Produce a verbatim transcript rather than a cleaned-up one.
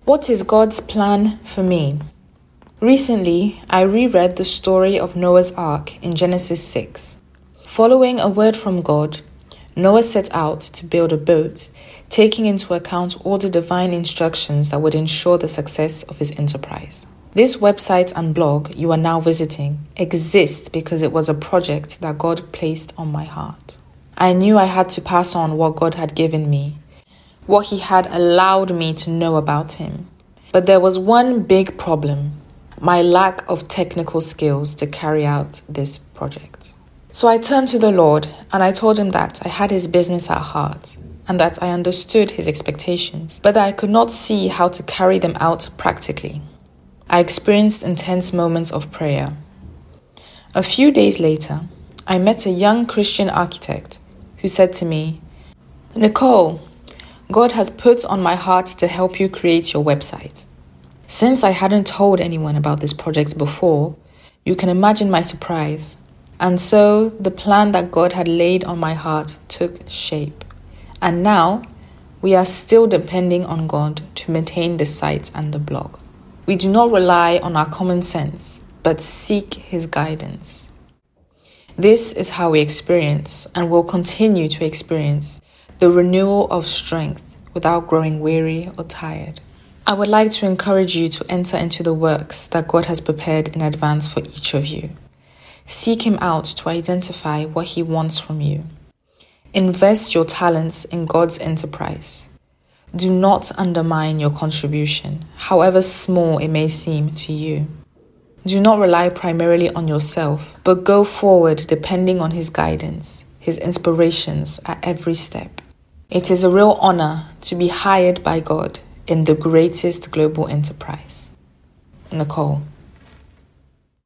What is God's plan for me? Recently, I reread the story of Noah's Ark in Genesis six. Following a word from God, Noah set out to build a boat, taking into account all the divine instructions that would ensure the success of his enterprise. This website and blog you are now visiting exists because it was a project that God placed on my heart. I knew I had to pass on what God had given me, what he had allowed me to know about him. But there was one big problem: my lack of technical skills to carry out this project. So I turned to the Lord and I told him that I had his business at heart and that I understood his expectations, but that I could not see how to carry them out practically. I experienced intense moments of prayer. A few days later, I met a young Christian architect who said to me, "Nicole, God has put on my heart to help you create your website." Since I hadn't told anyone about this project before, you can imagine my surprise. And so the plan that God had laid on my heart took shape. And now we are still depending on God to maintain the site and the blog. We do not rely on our common sense, but seek his guidance. This is how we experience and will continue to experience the renewal of strength without growing weary or tired. I would like to encourage you to enter into the works that God has prepared in advance for each of you. Seek him out to identify what he wants from you. Invest your talents in God's enterprise. Do not undermine your contribution, however small it may seem to you. Do not rely primarily on yourself, but go forward depending on his guidance, his inspirations at every step. It is a real honor to be hired by God in the greatest global enterprise. Nicole.